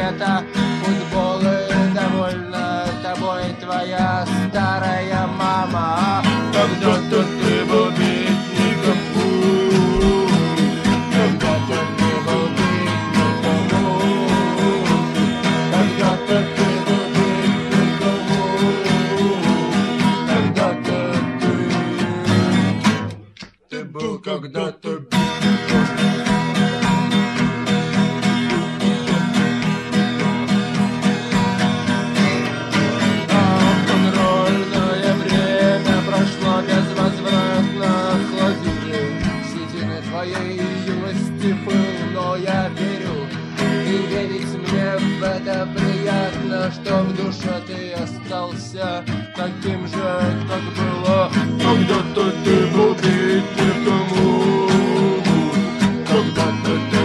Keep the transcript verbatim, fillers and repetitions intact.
света. Футбол и довольна тобой твоя старая мама. Когда-то ты был бедником, когда-то ты был бедником, когда-то ты был бедником, когда-то ты, ты был когда-то бедником. Юности был, но я верю, и верить мне в это приятно, что в душе ты остался таким же, как было. Когда-то ты был бедником, когда-то ты